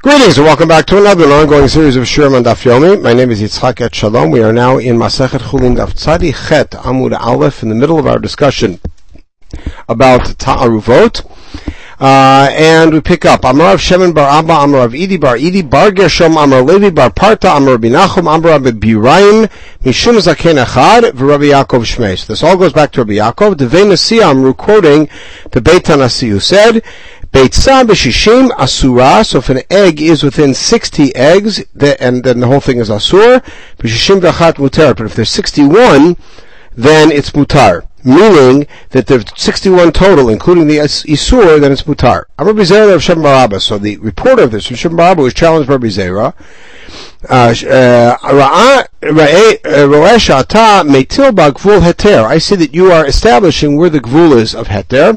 Greetings and welcome back to another ongoing series of Shiurim on Daf Yomi. My name is Yitzchak Et Shalom. We are now in Masechet Chulin Daf Tzadi Chet Amud Aleph, in the middle of our discussion about Ta'aruvot. And we pick up Amar Rav Shemen bar Abba, Amar Rav Idi bar Gershom, Amar Levi bar Parta, Amar Rabbi Nachum, Amar Rabbi Biraim, Mishum Zaken Echad, v'Rabbi Yaakov Shmei. So this all goes back to Rabbi Yaakov. Devei Nasi Amru, quoting the Beit Hanasi, who said, Beitza b'shishim asura, so if an egg is within 60 eggs, and then the whole thing is asur, b'shishim v'achat mutar, but if there's 61, then it's mutar. Meaning that there's 61 total, including the isur, then it's mutar. Rabbi Zera of Shem Barabba, so the reporter of this, from Shem Barabba, was challenged by Rabbi Zera. I see that you are establishing where the gvul is of heter.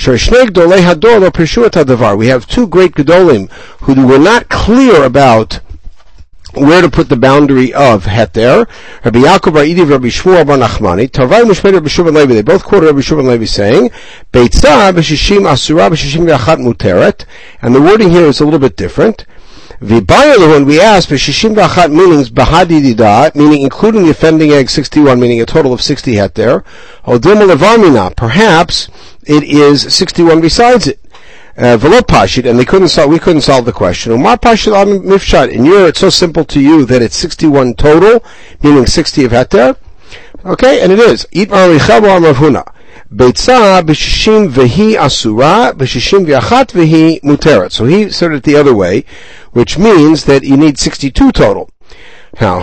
We have two great gedolim who were not clear about where to put the boundary of heter. Rabbi Yaakov bar Idi, Rabbi Shmuel bar Nachmani. Tarvai Mushmei Rabbi Shimon Levi. They both quoted Rabbi Shimon Levi saying, "Beitza b'shishim asura b'shishim v'achat muteret," and the wording here is a little bit different. V'bayelu, when we ask b'shishim v'achat meanings bahadidida, meaning including the offending egg 61, meaning a total of 60 heter. Odim levamina, perhaps it is 61 besides it. V'lo pashit, and we couldn't solve the question. Umar pashit al mifshat, and it's so simple to you that it's 61 total, meaning 60 of heter. Okay, and it is. Itmar lichabo amar Huna. Beitza b'shishim v'hi asura, b'shishim v'achat v'hi muteret. So he said it the other way, which means that you need 62 total. Now,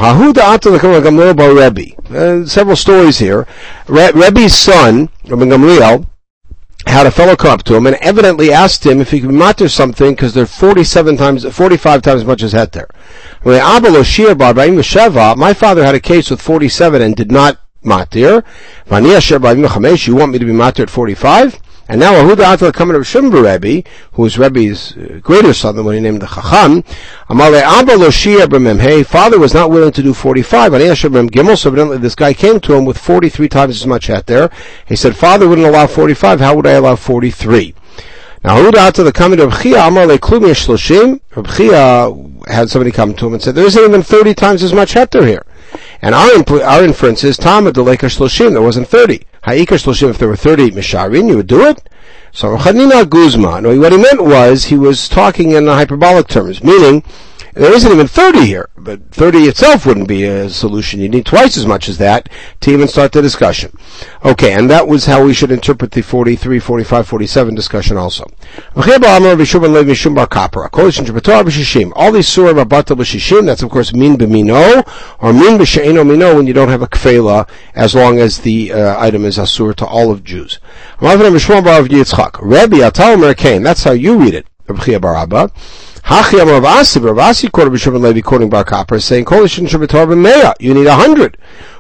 several stories here. Rebbe's son, Rabbi Gamliel, had a fellow come up to him and evidently asked him if he could matter something because they're 45 times as much as heter. My father had a case with 47 and did not matir. You want me to be matir at 45? And now Ahuda Atal coming of Shimba Rebbe, who was Rebbe's greater son than when he named the Chacham. Father was not willing to do 45. So evidently this guy came to him with 43 times as much heter. He said, Father wouldn't allow 45, how would I allow 43? Now Ahuda Atal the coming of Chia, Amar Le Klumi Shloshim. Reb Chia had somebody come to him and said, there isn't even 30 times as much heter here. And our inference is, Tama Deleka Shloshim, there wasn't 30. Ha'ikar Shloshim, if there were 30 Misharin, you would do it? So, Chanina Guzman, what he meant was, he was talking in hyperbolic terms, meaning, there isn't even 30 here, but 30 itself wouldn't be a solution. You need twice as much as that to even start the discussion. Okay, and that was how we should interpret the 43, 45, 47 discussion also. All these surah are batal b'shishim, that's of course min b'mino, or min b'she'eno mino when you don't have a kfela, as long as the item is asur to all of Jews. Rabbi Atal Mer Kain, that's how you read it, Rabbi Chia bar Abba. Hachi Amar Rav Asi quoted Rabbi Shimon Levi quoting Bar Kappa, saying, you need 100.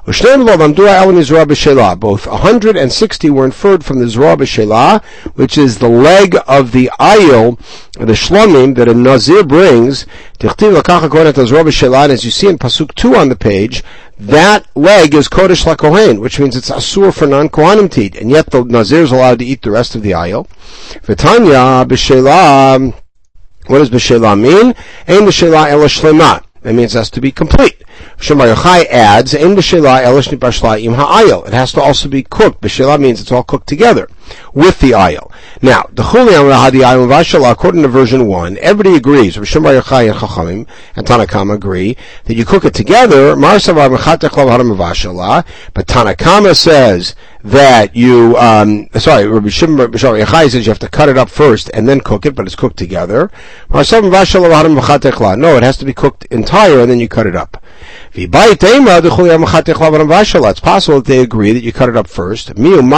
Both 160 were inferred from the Zerah B'Shelah, which is the leg of the ayil, the shlomim, that a Nazir brings. And as you see in Pasuk 2 on the page, that leg is Kodesh LaKohen, which means it's Asur for non-Kohanim to eat, and yet the Nazir is allowed to eat the rest of the ayil. V'tanya B'Shelah, what does B'Shelah mean? Ein B'Shelah Ela Shlema. That means it has to be complete. Shemar Yochai adds, Ein B'Shelah Ela Shnipashla Im Ha'ayil. It has to also be cooked. B'Shelah means it's all cooked together with the ayil. Now, the Chuli Amar Hadi Ayil V'Shelah, according to version 1, everybody agrees, Shemar Yochai and Chachamim and Tanakama agree, that you cook it together, Marsavar Mechatech Lav Haram V'Shelah, but Tanakama says that you, Rabbi Yochai says you have to cut it up first and then cook it, but it's cooked together. No, it has to be cooked entire and then you cut it up. It's possible that they agree that you cut it up first.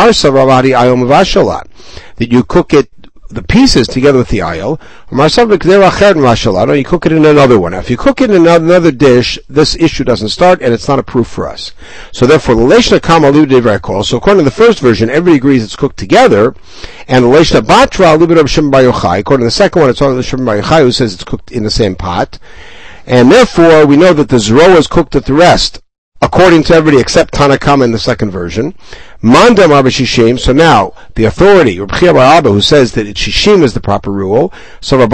That you cook it, the pieces together with the ayil. No, you cook it in another one. Now, if you cook it in another dish, this issue doesn't start, and it's not a proof for us. So therefore, so according to the first version, everybody agrees it's cooked together, and according to the second one, it's only the Shimon Bar Yochai who says it's cooked in the same pot. And therefore, we know that the Zerah is cooked with the rest, according to everybody except Tanakama in the second version. Mandam Rabbi Shishim, so now, the authority, Rabbi Chia bar Abba, who says that Shishim is the proper rule, so what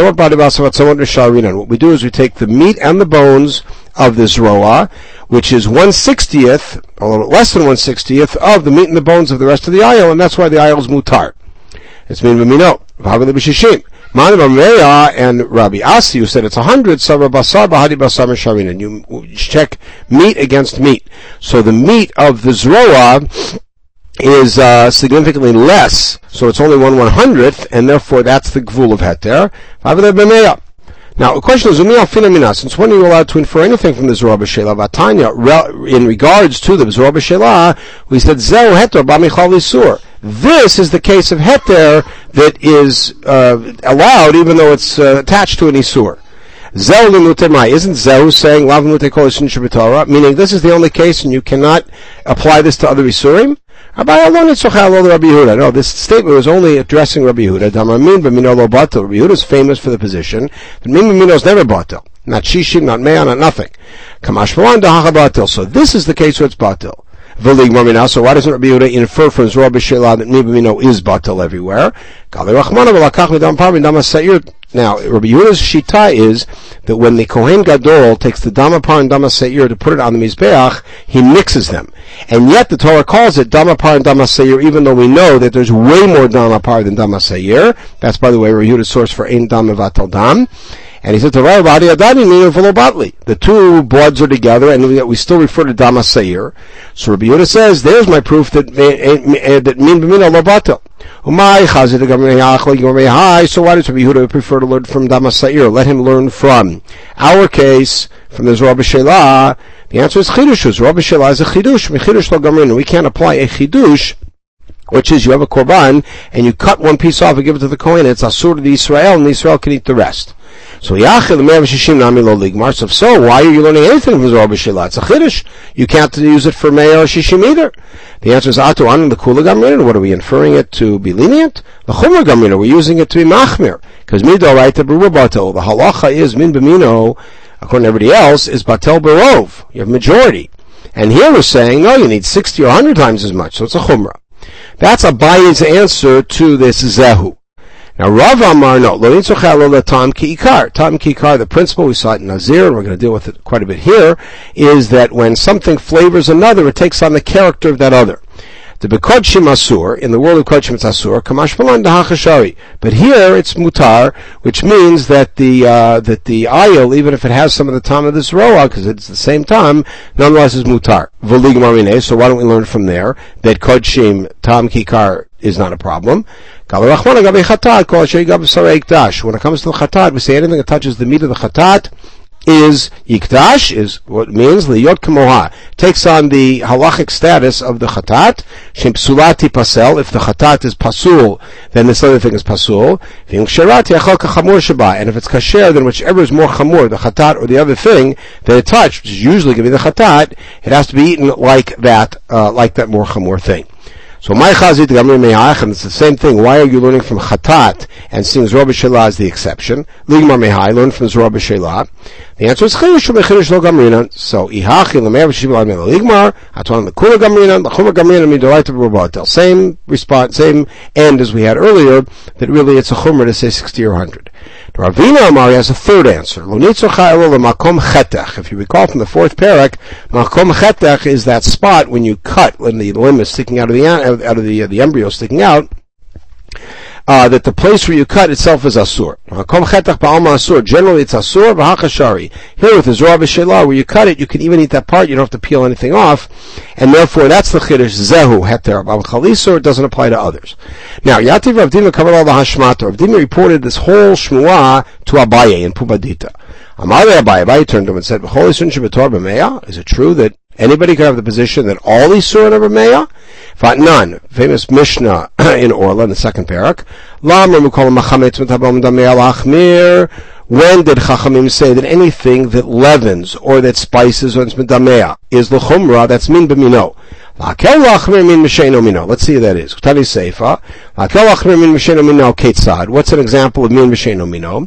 we do is we take the meat and the bones of the zroa, which is 1/60th, a little less than 1/60th, of the meat and the bones of the rest of the ayil, and that's why the ayil is mutar. It's min b'mino. V'hagad b'shishim. Mandam Rameya and Rabbi Asi, who said it's 100, Sabra Basar Bahadi Basar Mesharinan. You check meat against meat. So the meat of the Zroa is significantly less, so it's only 1/100th, and therefore that's the Gvul of Heter. Now, the question is, since when are you allowed to infer anything from the Zroa B'Shelah? Vatanya, in regards to the Zroa B'Shelah, we said, Zeu Heter B'Michal Isur. This is the case of heter that is allowed, even though it's attached to an isur. Zeu l'muter mai. Isn't Zeu saying lav l'muter kol isun sheb'Torah? Meaning this is the only case, and you cannot apply this to other isurim. No, this statement was only addressing Rabbi Yehuda. Damamin b'mino lo batel. Rabbi Yehuda is famous for the position that min b'mino is never batel. Not shishim, not meah, not nothing. Kamash v'lan dahacha batel. So this is the case where it's batel. So why doesn't Rabbi Yehuda infer from Zroa B'Shelah that mi b'mino is batel everywhere? Now, Rabbi Yehuda's shita is that when the Kohen Gadol takes the damapar and damaseir to put it on the mizbeach, he mixes them. And yet the Torah calls it damapar and damaseir, even though we know that there's way more damapar than damaseir. That's, by the way, Rabbi Yehuda's source for ein dam mevatel dam. And he said, the two bloods are together, and we still refer to Damas Seir. So Rabbi Yehuda says, there's my proof that min b'mina lo batel. So why does Rabbi Yehuda prefer to learn from Damas Seir? Let him learn from our case, from the Zroa B'Shelah. The answer is chidush. Zroa B'Shelah is a chidush. We can't apply a chidush, which is you have a korban, and you cut one piece off and give it to the Kohen, it's asur to the Israel, and the Israel can eat the rest. So Yachil the 160 nami lo ligmar. So why are you learning anything from Zroa B'Shelah? It's a chiddush. You can't use it for meah or shishim either. The answer is atu an the kula gamrin. What are we inferring it to be lenient? The chumra gamrin. We're using it to be machmir because mido right to beruba batel. The halacha is min b'mino, according to everybody else, is batel berov. You have majority, and here we're saying no, you need 60 or 100 times as much. So it's a chumra. That's Abaye's answer to this zehu. Now, Rav Amar, no, lo nitzochel tam ki'ikar. Tam ki'ikar, the principle we saw it in Nazir, and we're going to deal with it quite a bit here, is that when something flavors another, it takes on the character of that other. The bekodshim asur, in the world of kodshim it's asur, kamash balan dahachashari. But here it's mutar, which means that the ayil, even if it has some of the tam of this roa, because it's the same tam, nonetheless is mutar. V'lig marine, so why don't we learn from there that kodshim tam kikar is not a problem. When it comes to the chatat, we say anything that touches the meat of the chatat is yikdash, is what it means liyot kemoha, takes on the halachic status of the chatat. Shem psulati pasel, if the chatat is pasul, then this other thing is pasul. And if it's kasher, then whichever is more chamur, the chatat or the other thing that it touched, which is usually going to be the chatat, it has to be eaten like that more chamur thing. So my chazit gamri mehach, and it's the same thing. Why are you learning from chatat and seeing Zroa B'Shelah as the exception? Ligmar mehai, learn from Zroa B'Shelah. The answer is chidush u'mechidush lo gamrinan. So ihachi l'meir v'shivim l'mei ligmar atuan l'kula gamrinan l'chumar gamrinan midolai to b'robatel. Same response, same end as we had earlier. That really it's a chumrah to say 60 or 100. Ravina Amari has a third answer. If you recall from the fourth parak, makom chetech is that spot when you cut, when the limb is sticking out of the embryo sticking out, that the place where you cut itself is asur. Makom chetech ba'alma asur. Generally it's asur v'hachashari. Here with the Zroa B'Shelah, where you cut it, you can even eat that part. You don't have to peel anything off, and therefore that's the chiddush zehu heter. But chalisur it doesn't apply to others. Now Yativ Rav Dima covered all the hashmata. Rav Dima reported this whole shmuah to Abaye in Pumbedita. Abaye turned to him and said, is it true that anybody could have the position that all Isurim are b'meah? None. Famous Mishnah in Orla in the second parak. When did Chachamim say that anything that leavens or that spices or it's medamea is l'chumra? That's min b'mino. Let's see who that is. What's an example of min b'sheino mino?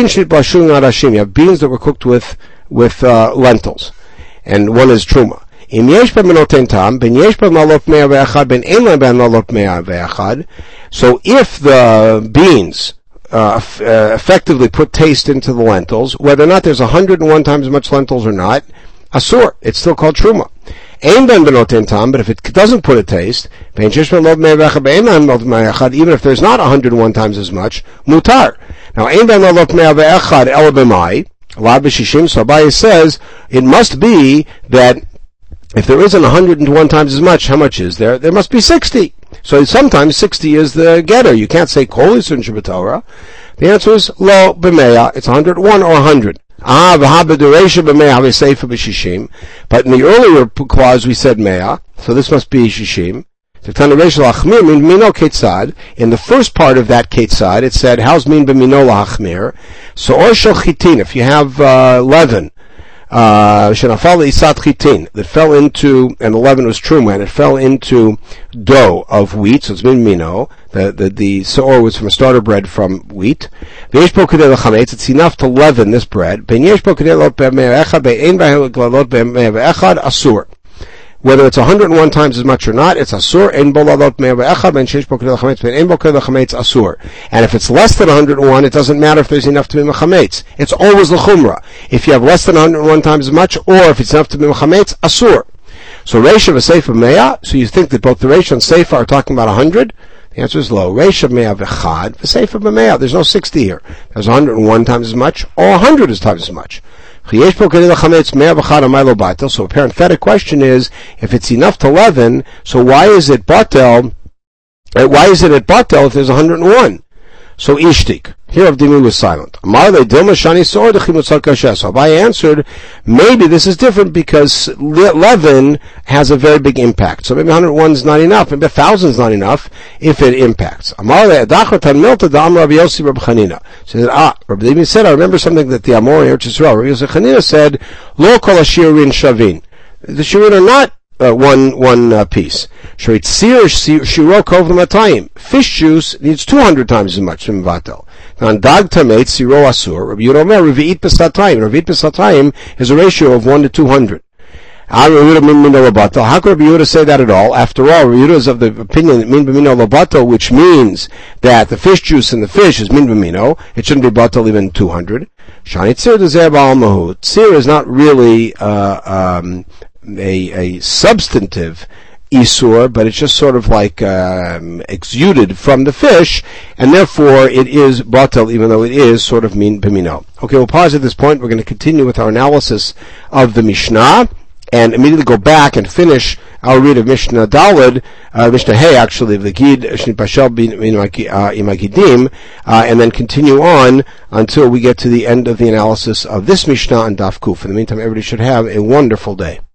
You have beans that were cooked with lentils, and one is truma. Im yesh ben noten tam, ben yesh ben malot mea ve'achad, ben ein lehem ben malot mea ve'achad. So if the beans effectively put taste into the lentils, whether or not there's 101 times as much lentils or not, asur, it's still called truma. Ein ben benoten tam, but if it doesn't put a taste, ben yesh ben malot mea ve'achad, ben ein lehem malot mea ve'achad, even if there's not 101 times as much, mutar. Now, ein ben malot mea ve'achad ela b'mai, Lab b'shishim, so Abaye says, it must be that if there isn't 101 times as much, how much is there? There must be 60. So sometimes 60 is the getter. You can't say kol isun shebetorah. The answer is lo b'meya. It's 101 or 100. But in the earlier clause we said meya, so this must be shishim. In the first part of that ketzad, it said, how's min b'mino lahachmir? So or shel chitin, if you have leaven, shenafal isat chitin, that fell into, and the leaven was truma, and it fell into dough of wheat, so it's min mino. The seor was from a starter bread from wheat. It's enough to leaven this bread. Whether it's 101 times as much or not, it's asur. Asur. And if it's less than 101, it doesn't matter if there's enough to be mechametz. It's always the chumrah. If you have less than 101 times as much, or if it's enough to be mechametz, asur. So Reisha v'Seifa meya. So you think that both the Reisha and Seifa are talking about 100? The answer is low. Reisha meya v'chad v'Seifa b'meya. There's no 60 here. There's 101 times as much, or 100 times as much. So a parenthetic question is, if it's enough to leaven, so why is it batel? Why is it at batel if there's 101? So ishtik. Here Avdimi was silent. So Abaye answered, maybe this is different because leaven has a very big impact. So maybe 101 is not enough. Maybe 1,000 is not enough if it impacts. So Rabbi David said, I remember something that the Amor in Eretz Yisrael, Rabbi Yosef Chanina said, Lo kol hashirin shavin. The shirin are not one piece. Fish juice needs 200 times as much from Vatel. On dag tamet siro asur. Rabbi Yehuda Omer revi'it pesatayim. Revi'it pesatayim is a ratio of 1 to 200. How could Rabbi Yehuda say that at all? After all, Rabbi Yehuda is of the opinion that min b'mino labato, which means that the fish juice in the fish is min b'mino. It shouldn't be batal even 200. Shani tzir dezer ba'al mahut. Tzir is not really a substantive isur, but it's just sort of like exuded from the fish, and therefore it is batel, even though it is sort of min b'mino. Okay, we'll pause at this point. We're going to continue with our analysis of the Mishnah, and immediately go back and finish our read of Mishnah Daled, Mishnah Hey, actually, of the Gid Shnipashel Imagidim, and then continue on until we get to the end of the analysis of this Mishnah and Daf Kuf. In the meantime, everybody should have a wonderful day.